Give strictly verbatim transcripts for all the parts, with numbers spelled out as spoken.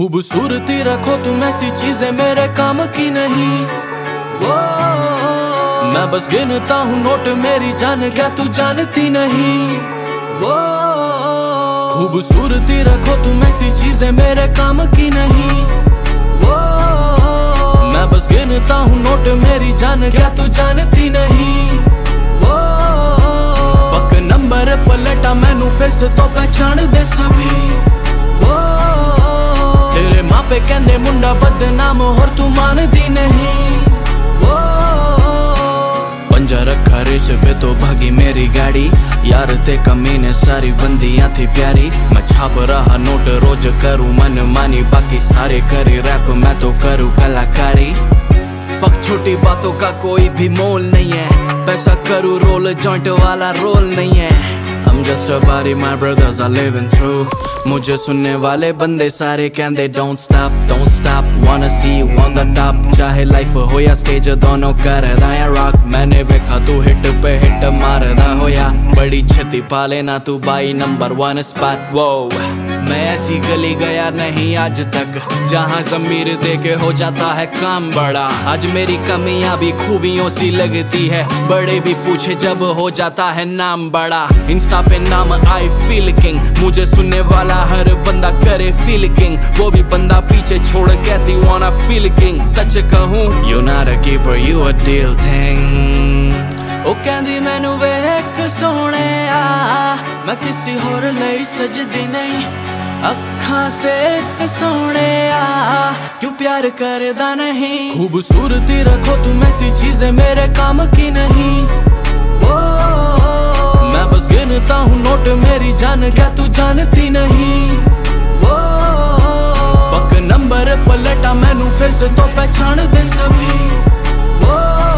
खूबसूरती रखो तुम ऐसी चीजें मेरे काम की नहीं। वो मैं बस गिनता हूँ नोट मेरी जान, क्या तू जानती नहीं। वो खूबसूरती रखो तुम ऐसी चीजें मेरे काम की नहीं। वो मैं बस गिनता हूँ नोट मेरी जान, क्या तू जानती नहीं। वो फक नंबर पलटा मैनू फेस तो पहचान दे सभी। वो तेरे मापे कहंदे मुंडा बदनाम होर तू मानदी नहीं। वो पंजा रखा रेस पे तो भागी मेरी गाड़ी, यार ते कमीने सारी बंदियां थी प्यारी। मैं छाप रहा नोट रोज करूं मन मानी, बाकी सारे करे रैप मैं तो करूं कलाकारी। फक छोटी बातों का कोई भी मोल नहीं है, पैसा करूं रोल जॉइंट वाला रोल नहीं है। I'm just a body my brothers are living through। मुझे सुनने वाले बंदे सारे कहंदे don't stop don't stop wanna see you on the top। चाहे लाइफ हो या स्टेज दोनों करदा या रॉक, मैंने देखा तू हिट पे हिट मारदा होया। बड़ी छती पा लेना तू बाई नंबर वन स्पॉट। वो मैं ऐसी गली गया नहीं आज तक जहाँ ज़मीर दे के हो जाता है काम बड़ा। आज मेरी कमियां भी खूबियों सी लगती है, बड़े भी पूछे जब हो जाता है नाम बड़ा। इंस्टा पे नाम आई फील किंग, मुझे सुनने वाला हर बंदा करे फील किंग। वो भी बंदा पीछे छोड़ कहती wanna feel king। सच कहूँ you not a keeper you a deal thing। ओ कहंदी मैनू वेख सोहणे आ, मैं किसी होर लई सजदी नहीं। अखां से एक सोहणे आ, क्यों प्यार करदा नहीं। खूबसूरती रखो तुम ऐसी चीजें मेरे काम की नहीं। ओ मैं बस गिनता हूँ नोट मेरी जान, क्या तू जानती नहीं। वो फक नंबर पलटा मैनू फिर से तो पहचान दे सभी। वो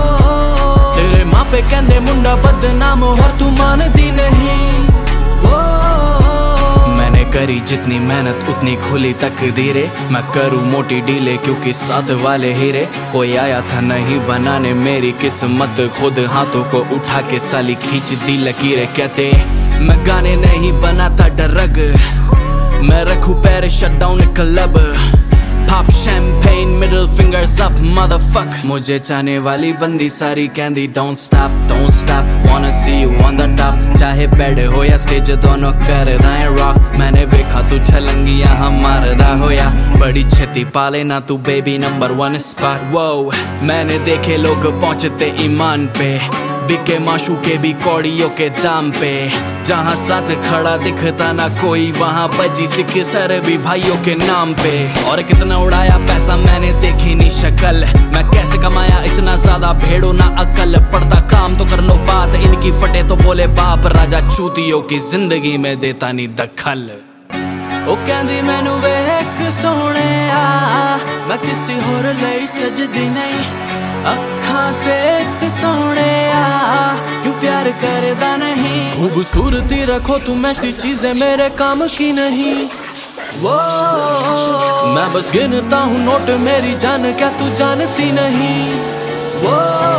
तेरे मापे कहंदे मुंडा बदनाम होर तू मानदी नहीं। वो मैंने करी जितनी मेहनत उतनी खुली तकदीरें, मैं करूँ मोटी डीले क्योंकि साथ वाले हीरे। कोई आया था नहीं बनाने मेरी किस्मत, खुद हाथों को उठा के साली खींच दी लकीरें। कहते मैं गाने नहीं बनाता डरग, मैं रखूं पैर shut down club. Pop champagne middle fingers up motherfuck। मुझे चाहने वाली बंदी सारी कहंदी don't stop don't stop wanna see you on the top। चाहे बैड हो या स्टेज दोनों करदा है रॉक, मैंने देखा तू छलंगी यहाँ मारदा होया। बड़ी छती पा लेना तू बेबी नंबर वन स्पॉट। वो मैंने देखे लोग पहुंचते ईमान पे, बिके माशू के भी कौड़ियों के दाम पे। जहाँ साथ खड़ा दिखता ना कोई, वहाँ बजी सिख सर भी भाइयों के नाम पे। और कितना उड़ाया पैसा मैंने देखी नहीं शक्ल, मैं कैसे कमाया इतना ज्यादा भेड़ो ना अकल। पड़ता काम तो कर लो बात, इनकी फटे तो बोले बाप। राजा चूतियों की जिंदगी में देता नहीं दखल। ओ कहंदी मैनू वेख सोहणे आ, मैं किसी होर लई सजदी नहीं। अखां से एक सोहणे आ, क्यों प्यार करदा नहीं। खूबसूरती रखो तुम ऐसी चीजें मेरे काम की नहीं। वो मैं बस गिनता हूँ नोट मेरी जान, क्या तू जानती नहीं। वो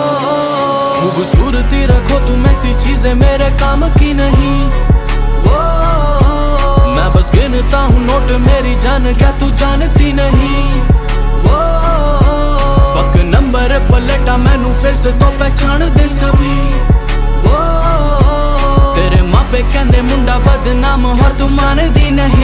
खूबसूरती रखो तुम ऐसी चीजें मेरे काम की नहीं। वो मैं बस गिनता हूँ नोट मेरी जान, क्या तू जानती नहीं। वो फक नंबर पलटा मैनू फिर से तो पहचान दे सभी। वो तेरे मापे कहंदे मुंडा बदनाम होर तू मानदी नहीं।